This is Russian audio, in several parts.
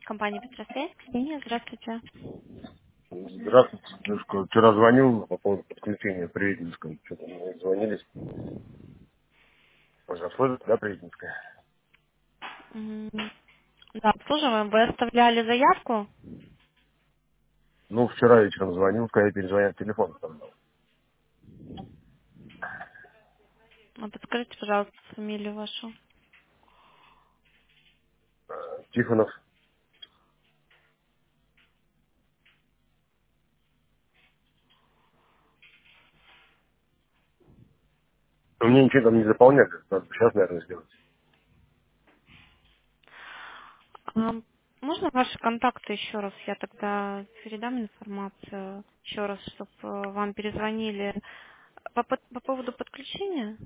Компания Петросвязь. Ксения, здравствуйте. Здравствуйте, девушка. Вчера звонил по поводу подключения Приветинского. Что-то мне звонили. Произошло, да, Приветинская? М, Да, обслуживаем. Вы оставляли заявку? Ну, вчера вечером звонил, когда перезвонят телефон там дал. Подскажите, пожалуйста, фамилию вашу. Тихонов. Но мне ничего там не заполняли. Надо сейчас, наверное, сделать. А, Можно ваши контакты еще раз? Я тогда передам информацию еще раз, чтобы вам перезвонили. По поводу подключения?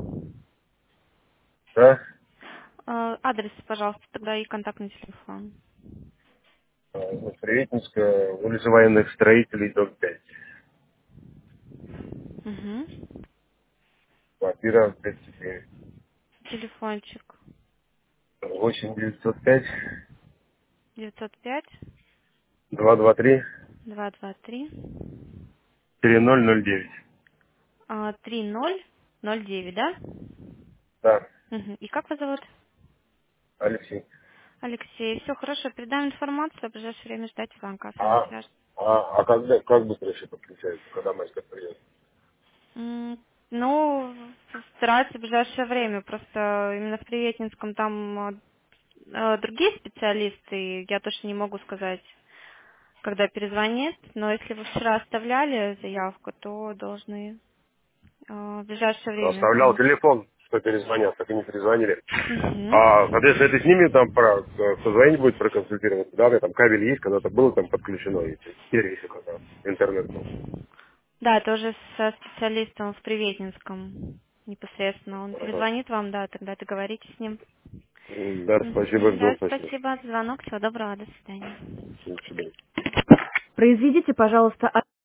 Да? Адрес, пожалуйста, тогда и контактный телефон. Приветинская, улица военных строителей, дом 5. Угу. Квартира 34. Телефончик 8905 905 223 223 3009. 3009, да? Да, Мгм. И как вас зовут? Алексей. Алексей. Все хорошо, передам информацию, в ближайшее время ждать звонка, с вами А, свяжут. когда, как быстро еще подключается, когда мастер приедет? Ну, стараются в ближайшее время, просто именно в Приветинском там другие специалисты, я точно не могу сказать, когда перезвонит, но если вы вчера оставляли заявку, то должны в ближайшее время Оставлял звонить. телефон, что перезвонят, так и не перезвонили. А, Мгм. соответственно, это с ними там позвонить будет, проконсультироваться, да, у меня там кабель есть, когда-то было там подключено, и теперь еще когда интернет был. Да, тоже со специалистом в Приветинском непосредственно. Он Ага. перезвонит вам, да, тогда договоритесь с ним. Да, спасибо, Мгм. жду, Да, спасибо. спасибо за звонок. Всего доброго, до свидания. До свидания. Произведите, пожалуйста,